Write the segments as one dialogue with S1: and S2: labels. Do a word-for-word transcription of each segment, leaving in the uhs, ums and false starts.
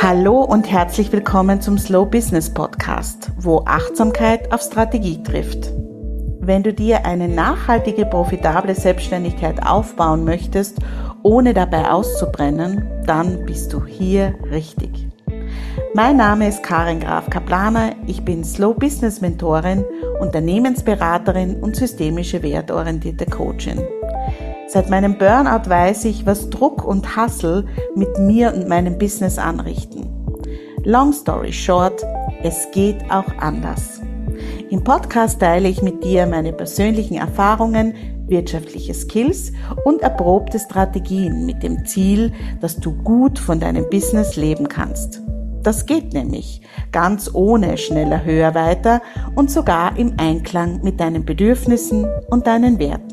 S1: Hallo und herzlich willkommen zum Slow Business Podcast, wo Achtsamkeit auf Strategie trifft. Wenn du dir eine nachhaltige, profitable Selbstständigkeit aufbauen möchtest, ohne dabei auszubrennen, dann bist du hier richtig. Mein Name ist Karin Graf-Kaplaner, ich bin Slow Business Mentorin, Unternehmensberaterin und systemische wertorientierte Coachin. Seit meinem Burnout weiß ich, was Druck und Hustle mit mir und meinem Business anrichten. Long story short, es geht auch anders. Im Podcast teile ich mit dir meine persönlichen Erfahrungen, wirtschaftliche Skills und erprobte Strategien mit dem Ziel, dass du gut von deinem Business leben kannst. Das geht nämlich ganz ohne schneller, höher, weiter und sogar im Einklang mit deinen Bedürfnissen und deinen Werten.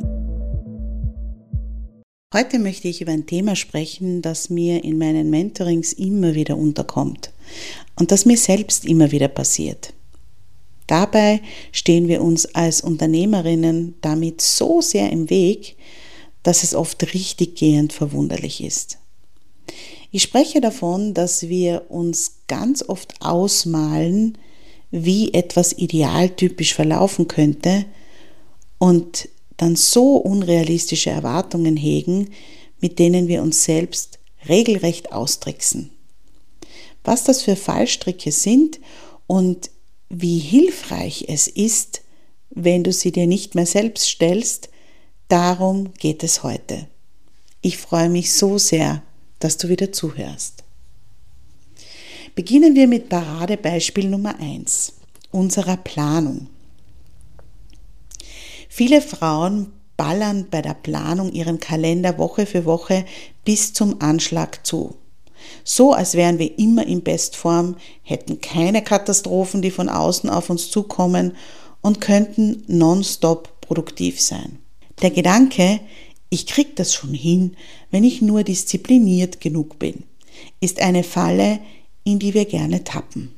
S1: Heute möchte ich über ein Thema sprechen, das mir in meinen Mentorings immer wieder unterkommt und das mir selbst immer wieder passiert. Dabei stehen wir uns als Unternehmerinnen damit so sehr im Weg, dass es oft richtiggehend verwunderlich ist. Ich spreche davon, dass wir uns ganz oft ausmalen, wie etwas idealtypisch verlaufen könnte und dann so unrealistische Erwartungen hegen, mit denen wir uns selbst regelrecht austricksen. Was das für Fallstricke sind und wie hilfreich es ist, wenn du sie dir nicht mehr selbst stellst, darum geht es heute. Ich freue mich so sehr, dass du wieder zuhörst. Beginnen wir mit Paradebeispiel Nummer eins, unserer Planung. Viele Frauen ballern bei der Planung ihren Kalender Woche für Woche bis zum Anschlag zu. So als wären wir immer in Bestform, hätten keine Katastrophen, die von außen auf uns zukommen und könnten nonstop produktiv sein. Der Gedanke, ich krieg das schon hin, wenn ich nur diszipliniert genug bin, ist eine Falle, in die wir gerne tappen.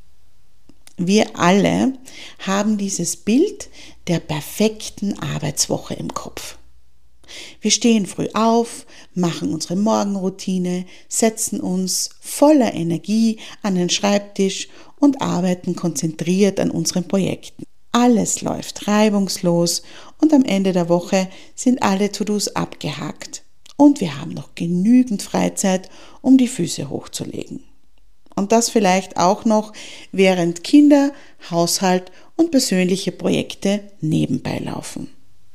S1: Wir alle haben dieses Bild der perfekten Arbeitswoche im Kopf. Wir stehen früh auf, machen unsere Morgenroutine, setzen uns voller Energie an den Schreibtisch und arbeiten konzentriert an unseren Projekten. Alles läuft reibungslos und am Ende der Woche sind alle To-Dos abgehakt und wir haben noch genügend Freizeit, um die Füße hochzulegen. Und das vielleicht auch noch, während Kinder, Haushalt und persönliche Projekte nebenbei laufen.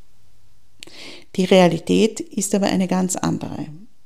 S1: Die Realität ist aber eine ganz andere.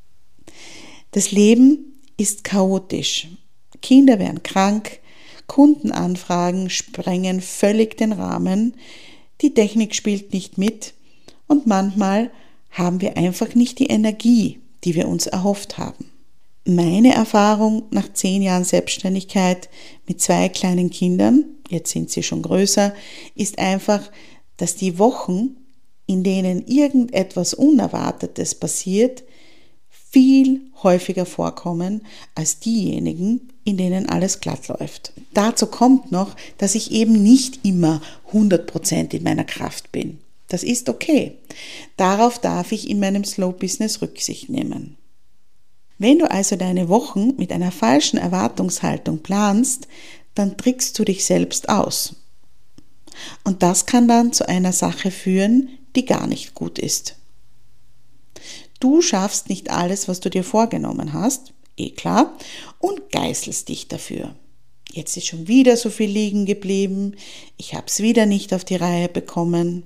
S1: Das Leben ist chaotisch. Kinder werden krank, Kundenanfragen sprengen völlig den Rahmen, die Technik spielt nicht mit und manchmal haben wir einfach nicht die Energie, die wir uns erhofft haben. Meine Erfahrung nach zehn Jahren Selbstständigkeit mit zwei kleinen Kindern, jetzt sind sie schon größer, ist einfach, dass die Wochen, in denen irgendetwas Unerwartetes passiert, viel häufiger vorkommen als diejenigen, in denen alles glatt läuft. Dazu kommt noch, dass ich eben nicht immer hundert Prozent in meiner Kraft bin. Das ist okay. Darauf darf ich in meinem Slow Business Rücksicht nehmen. Wenn du also deine Wochen mit einer falschen Erwartungshaltung planst, dann trickst du dich selbst aus. Und das kann dann zu einer Sache führen, die gar nicht gut ist. Du schaffst nicht alles, was du dir vorgenommen hast, eh klar, und geißelst dich dafür. Jetzt ist schon wieder so viel liegen geblieben, ich habe es wieder nicht auf die Reihe bekommen.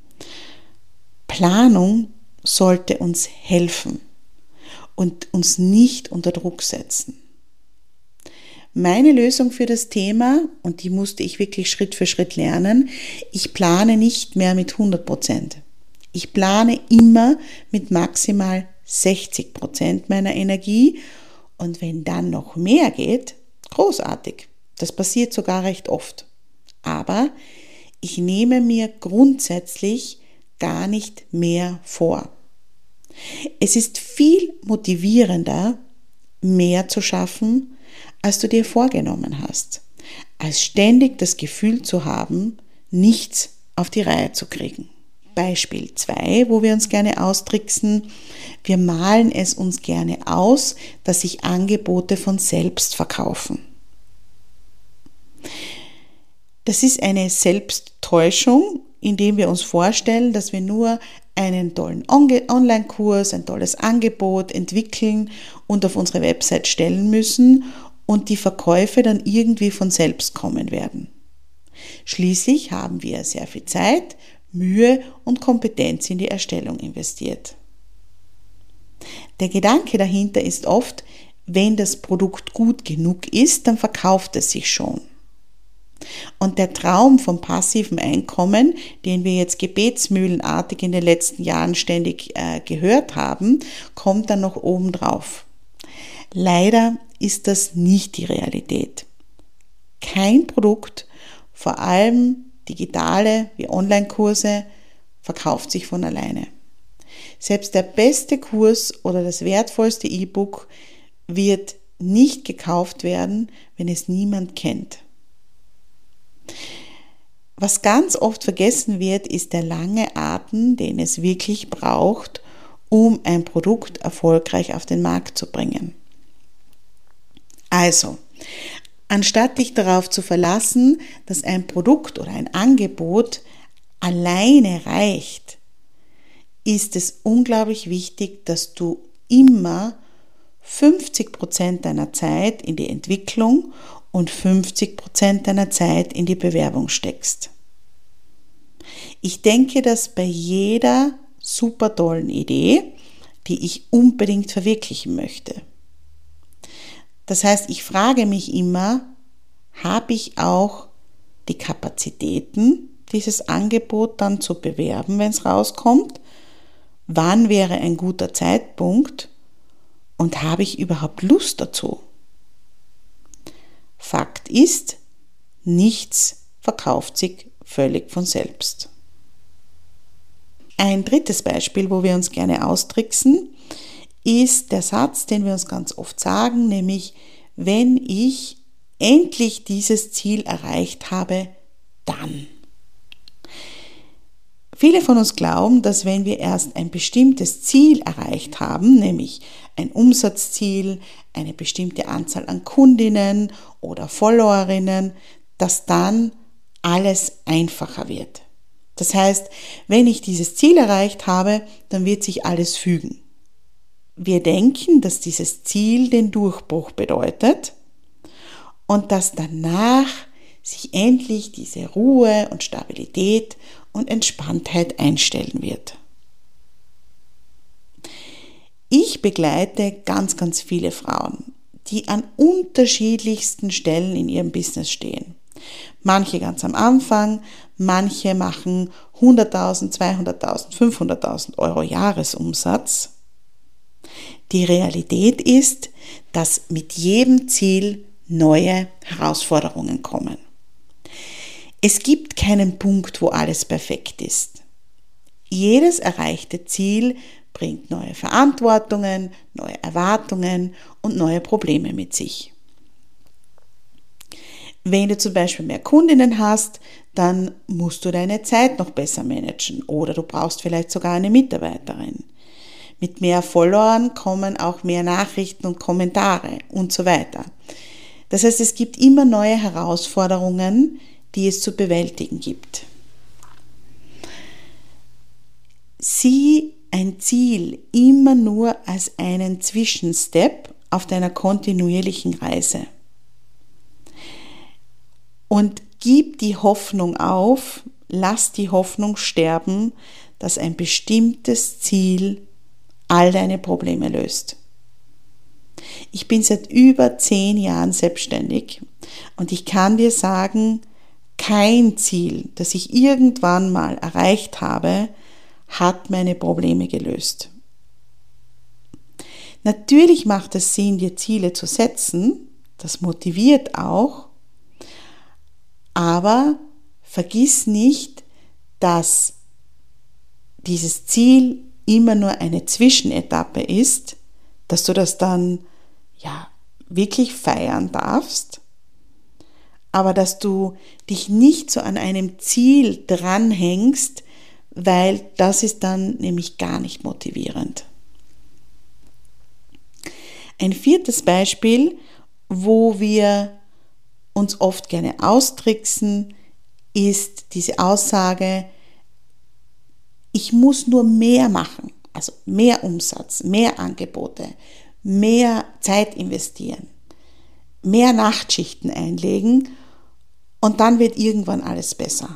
S1: Planung sollte uns helfen und uns nicht unter Druck setzen. Meine Lösung für das Thema, und die musste ich wirklich Schritt für Schritt lernen, ich plane nicht mehr mit hundert Prozent. Ich plane immer mit maximal sechzig Prozent meiner Energie und wenn dann noch mehr geht, großartig. Das passiert sogar recht oft. Aber ich nehme mir grundsätzlich gar nicht mehr vor. Es ist viel motivierender, mehr zu schaffen, als du dir vorgenommen hast, als ständig das Gefühl zu haben, nichts auf die Reihe zu kriegen. Beispiel zwei, wo wir uns gerne austricksen. Wir malen es uns gerne aus, dass sich Angebote von selbst verkaufen. Das ist eine Selbsttäuschung, indem wir uns vorstellen, dass wir nur einen tollen Online-Kurs, ein tolles Angebot entwickeln und auf unsere Website stellen müssen und die Verkäufe dann irgendwie von selbst kommen werden. Schließlich haben wir sehr viel Zeit, Mühe und Kompetenz in die Erstellung investiert. Der Gedanke dahinter ist oft, wenn das Produkt gut genug ist, dann verkauft es sich schon. Und der Traum vom passiven Einkommen, den wir jetzt gebetsmühlenartig in den letzten Jahren ständig äh, gehört haben, kommt dann noch oben drauf. Leider ist das nicht die Realität. Kein Produkt, vor allem digitale wie Online-Kurse, verkauft sich von alleine. Selbst der beste Kurs oder das wertvollste E-Book wird nicht gekauft werden, wenn es niemand kennt. Was ganz oft vergessen wird, ist der lange Atem, den es wirklich braucht, um ein Produkt erfolgreich auf den Markt zu bringen. Also, anstatt dich darauf zu verlassen, dass ein Produkt oder ein Angebot alleine reicht, ist es unglaublich wichtig, dass du immer fünfzig Prozent deiner Zeit in die Entwicklung und fünfzig Prozent deiner Zeit in die Bewerbung steckst. Ich denke, dass bei jeder super tollen Idee, die ich unbedingt verwirklichen möchte. Das heißt, ich frage mich immer, habe ich auch die Kapazitäten, dieses Angebot dann zu bewerben, wenn es rauskommt? Wann wäre ein guter Zeitpunkt? Und habe ich überhaupt Lust dazu? Fakt ist, nichts verkauft sich völlig von selbst. Ein drittes Beispiel, wo wir uns gerne austricksen, ist der Satz, den wir uns ganz oft sagen, nämlich, wenn ich endlich dieses Ziel erreicht habe, dann. Viele von uns glauben, dass wenn wir erst ein bestimmtes Ziel erreicht haben, nämlich ein Umsatzziel, eine bestimmte Anzahl an Kundinnen oder Followerinnen, dass dann alles einfacher wird. Das heißt, wenn ich dieses Ziel erreicht habe, dann wird sich alles fügen. Wir denken, dass dieses Ziel den Durchbruch bedeutet und dass danach sich endlich diese Ruhe und Stabilität und Entspanntheit einstellen wird. Ich begleite ganz, ganz viele Frauen, die an unterschiedlichsten Stellen in ihrem Business stehen. Manche ganz am Anfang, manche machen hunderttausend, zweihunderttausend, fünfhunderttausend Euro Jahresumsatz. Die Realität ist, dass mit jedem Ziel neue Herausforderungen kommen. Es gibt keinen Punkt, wo alles perfekt ist. Jedes erreichte Ziel bringt neue Verantwortungen, neue Erwartungen und neue Probleme mit sich. Wenn du zum Beispiel mehr Kundinnen hast, dann musst du deine Zeit noch besser managen oder du brauchst vielleicht sogar eine Mitarbeiterin. Mit mehr Followern kommen auch mehr Nachrichten und Kommentare und so weiter. Das heißt, es gibt immer neue Herausforderungen, die es zu bewältigen gibt. Sieh ein Ziel immer nur als einen Zwischenstep auf deiner kontinuierlichen Reise. Und gib die Hoffnung auf, lass die Hoffnung sterben, dass ein bestimmtes Ziel all deine Probleme löst. Ich bin seit über zehn Jahren selbstständig und ich kann dir sagen, kein Ziel, das ich irgendwann mal erreicht habe, hat meine Probleme gelöst. Natürlich macht es Sinn, dir Ziele zu setzen, das motiviert auch, aber vergiss nicht, dass dieses Ziel immer nur eine Zwischenetappe ist, dass du das dann ja wirklich feiern darfst, aber dass du dich nicht so an einem Ziel dranhängst, weil das ist dann nämlich gar nicht motivierend. Ein viertes Beispiel, wo wir uns oft gerne austricksen, ist diese Aussage, ich muss nur mehr machen, also mehr Umsatz, mehr Angebote, mehr Zeit investieren, mehr Nachtschichten einlegen und dann wird irgendwann alles besser.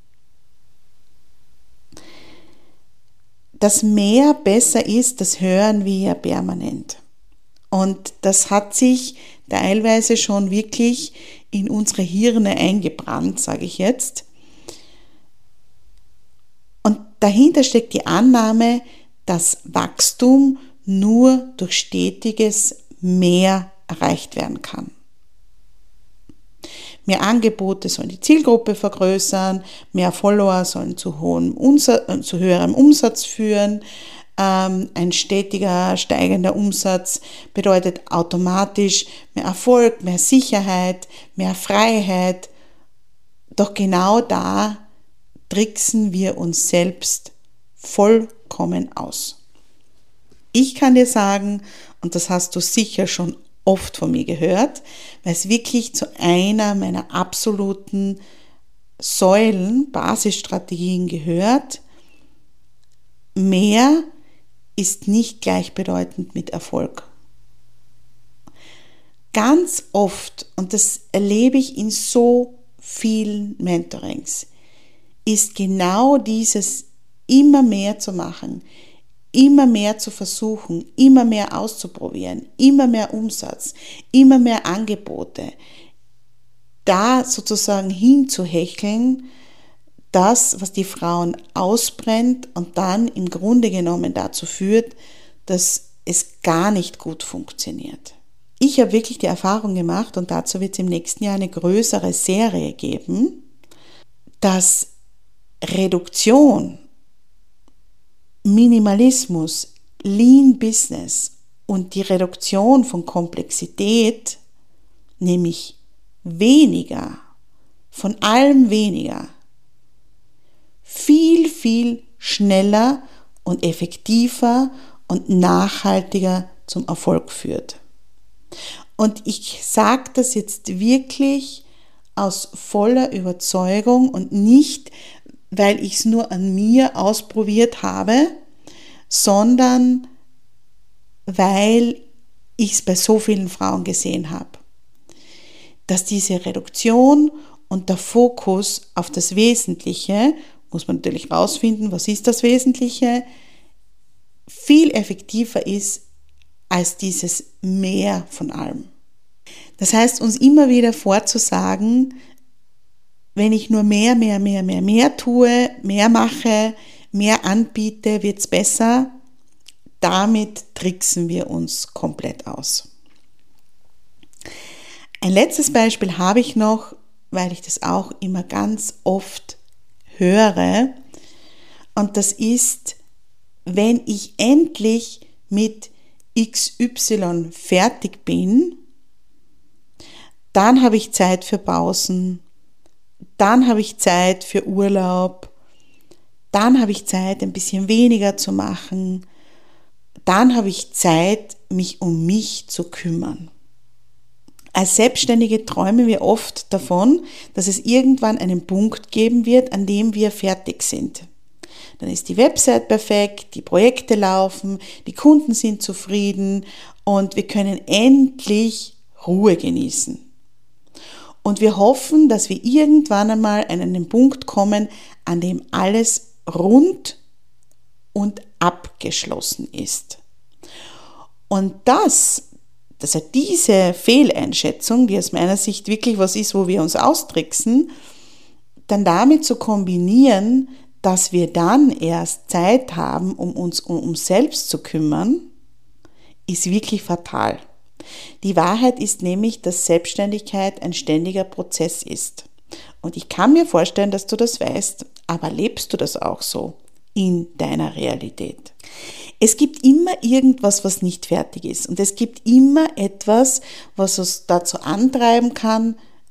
S1: Dass mehr besser ist, das hören wir ja permanent. Und das hat sich teilweise schon wirklich in unsere Hirne eingebrannt, sage ich jetzt. Und dahinter steckt die Annahme, dass Wachstum nur durch stetiges Mehr erreicht werden kann. Mehr Angebote sollen die Zielgruppe vergrößern, mehr Follower sollen zu, hohem Umsatz, zu höherem Umsatz führen. Ähm, ein stetiger, steigender Umsatz bedeutet automatisch mehr Erfolg, mehr Sicherheit, mehr Freiheit. Doch genau da tricksen wir uns selbst vollkommen aus. Ich kann dir sagen, und das hast du sicher schon oft von mir gehört, weil es wirklich zu einer meiner absoluten Säulen, Basisstrategien gehört, mehr ist nicht gleichbedeutend mit Erfolg. Ganz oft, und das erlebe ich in so vielen Mentorings, ist genau dieses immer mehr zu machen, immer mehr zu versuchen, immer mehr auszuprobieren, immer mehr Umsatz, immer mehr Angebote, da sozusagen hinzuhecheln, das, was die Frauen ausbrennt und dann im Grunde genommen dazu führt, dass es gar nicht gut funktioniert. Ich habe wirklich die Erfahrung gemacht, und dazu wird es im nächsten Jahr eine größere Serie geben, dass Reduktion, Minimalismus, Lean Business und die Reduktion von Komplexität, nämlich weniger, von allem weniger, viel, viel schneller und effektiver und nachhaltiger zum Erfolg führt. Und ich sage das jetzt wirklich aus voller Überzeugung und nicht, weil ich es nur an mir ausprobiert habe, sondern weil ich es bei so vielen Frauen gesehen habe, dass diese Reduktion und der Fokus auf das Wesentliche, muss man natürlich rausfinden, was ist das Wesentliche, viel effektiver ist als dieses Mehr von allem. Das heißt, uns immer wieder vorzusagen, wenn ich nur mehr, mehr, mehr, mehr, mehr tue, mehr mache, mehr anbiete, wird es besser. Damit tricksen wir uns komplett aus. Ein letztes Beispiel habe ich noch, weil ich das auch immer ganz oft höre. Und das ist, wenn ich endlich mit X Y fertig bin, dann habe ich Zeit für Pausen, dann habe ich Zeit für Urlaub, dann habe ich Zeit, ein bisschen weniger zu machen, dann habe ich Zeit, mich um mich zu kümmern. Als Selbstständige träumen wir oft davon, dass es irgendwann einen Punkt geben wird, an dem wir fertig sind. Dann ist die Website perfekt, die Projekte laufen, die Kunden sind zufrieden und wir können endlich Ruhe genießen. Und wir hoffen, dass wir irgendwann einmal an einen Punkt kommen, an dem alles rund und abgeschlossen ist. Und das, also diese Fehleinschätzung, die aus meiner Sicht wirklich was ist, wo wir uns austricksen, dann damit zu kombinieren, dass wir dann erst Zeit haben, um uns um uns selbst zu kümmern, ist wirklich fatal. Die Wahrheit ist nämlich, dass Selbstständigkeit ein ständiger Prozess ist. Und ich kann mir vorstellen, dass du das weißt, aber lebst du das auch so in deiner Realität? Es gibt immer irgendwas, was nicht fertig ist. Und es gibt immer etwas, was uns dazu antreiben kann,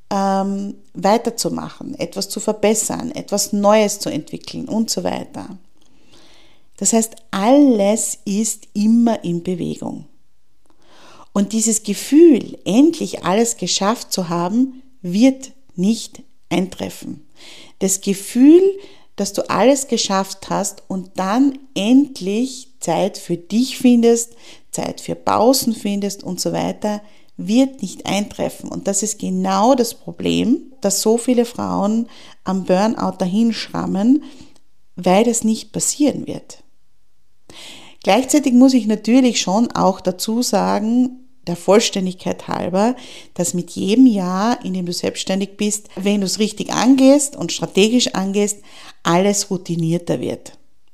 S1: ähm, weiterzumachen, etwas zu verbessern, etwas Neues zu entwickeln und so weiter. Das heißt, alles ist immer in Bewegung. Und dieses Gefühl, endlich alles geschafft zu haben, wird nicht eintreffen. Das Gefühl, dass du alles geschafft hast und dann endlich Zeit für dich findest, Zeit für Pausen findest und so weiter, wird nicht eintreffen. Und das ist genau das Problem, dass so viele Frauen am Burnout dahinschrammen, weil das nicht passieren wird. Gleichzeitig muss ich natürlich schon auch dazu sagen, der Vollständigkeit halber, dass mit jedem Jahr, in dem du selbstständig bist, wenn du es richtig angehst und strategisch angehst, alles routinierter wird.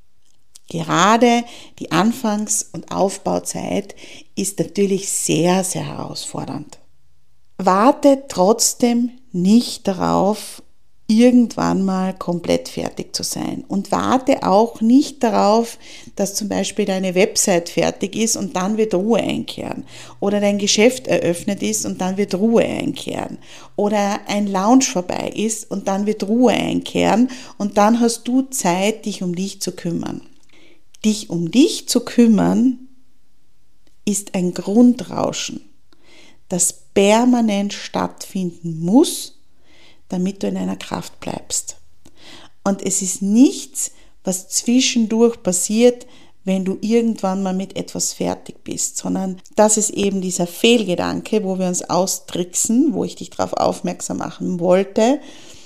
S1: Gerade die Anfangs- und Aufbauzeit ist natürlich sehr, sehr herausfordernd. Warte trotzdem nicht darauf, irgendwann mal komplett fertig zu sein. Und warte auch nicht darauf, dass zum Beispiel deine Website fertig ist und dann wird Ruhe einkehren. Oder dein Geschäft eröffnet ist und dann wird Ruhe einkehren. Oder ein Lounge vorbei ist und dann wird Ruhe einkehren und dann hast du Zeit, dich um dich zu kümmern. Dich um dich zu kümmern ist ein Grundrauschen, das permanent stattfinden muss, damit du in einer Kraft bleibst. Und es ist nichts, was zwischendurch passiert, wenn du irgendwann mal mit etwas fertig bist, sondern das ist eben dieser Fehlgedanke, wo wir uns austricksen, wo ich dich darauf aufmerksam machen wollte,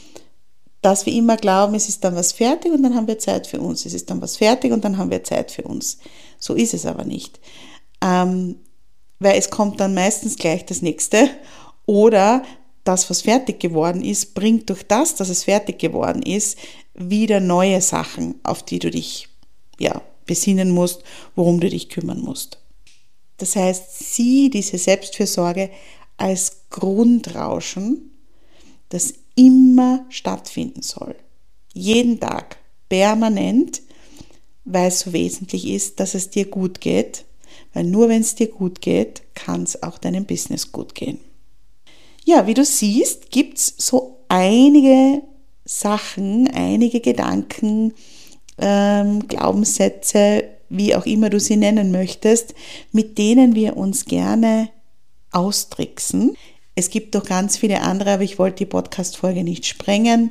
S1: dass wir immer glauben, es ist dann was fertig und dann haben wir Zeit für uns. Es ist dann was fertig und dann haben wir Zeit für uns. So ist es aber nicht. Ähm, weil es kommt dann meistens gleich das Nächste oder das, was fertig geworden ist, bringt durch das, dass es fertig geworden ist, wieder neue Sachen, auf die du dich ja, besinnen musst, worum du dich kümmern musst. Das heißt, sieh diese Selbstfürsorge als Grundrauschen, das immer stattfinden soll. Jeden Tag, permanent, weil es so wesentlich ist, dass es dir gut geht, weil nur wenn es dir gut geht, kann es auch deinem Business gut gehen. Ja, wie du siehst, gibt es so einige Sachen, einige Gedanken, ähm, Glaubenssätze, wie auch immer du sie nennen möchtest, mit denen wir uns gerne austricksen. Es gibt noch ganz viele andere, aber ich wollte die Podcast-Folge nicht sprengen.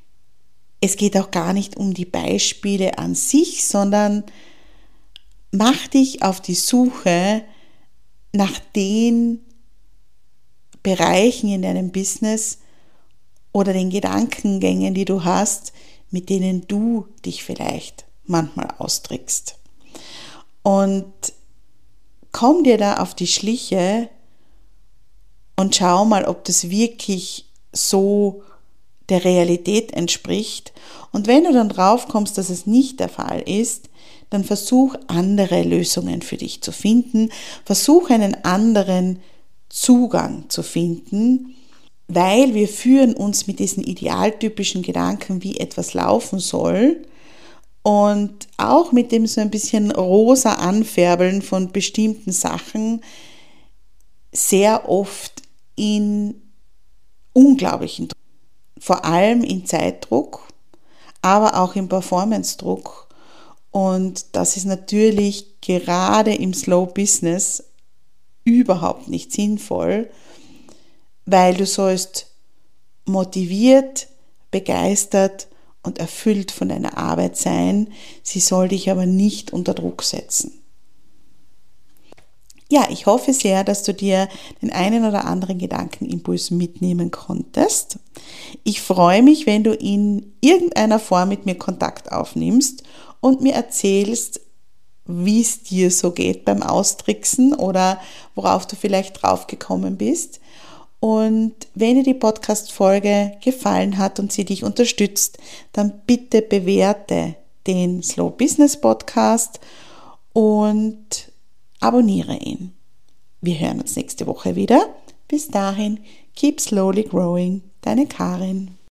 S1: Es geht auch gar nicht um die Beispiele an sich, sondern mach dich auf die Suche nach den Bereichen in deinem Business oder den Gedankengängen, die du hast, mit denen du dich vielleicht manchmal austrickst. Und komm dir da auf die Schliche und schau mal, ob das wirklich so der Realität entspricht. Und wenn du dann drauf kommst, dass es nicht der Fall ist, dann versuch andere Lösungen für dich zu finden. Versuch einen anderen Zugang zu finden, weil wir führen uns mit diesen idealtypischen Gedanken, wie etwas laufen soll und auch mit dem so ein bisschen rosa Anfärbeln von bestimmten Sachen sehr oft in unglaublichen Druck, vor allem in Zeitdruck, aber auch im Performance-Druck. Und das ist natürlich gerade im Slow Business überhaupt nicht sinnvoll, weil du sollst motiviert, begeistert und erfüllt von deiner Arbeit sein. Sie soll dich aber nicht unter Druck setzen. Ja, ich hoffe sehr, dass du dir den einen oder anderen Gedankenimpuls mitnehmen konntest. Ich freue mich, wenn du in irgendeiner Form mit mir Kontakt aufnimmst und mir erzählst, wie es dir so geht beim Austricksen oder worauf du vielleicht drauf gekommen bist. Und wenn dir die Podcast-Folge gefallen hat und sie dich unterstützt, dann bitte bewerte den Slow Business Podcast und abonniere ihn. Wir hören uns nächste Woche wieder. Bis dahin, keep slowly growing. Deine Karin.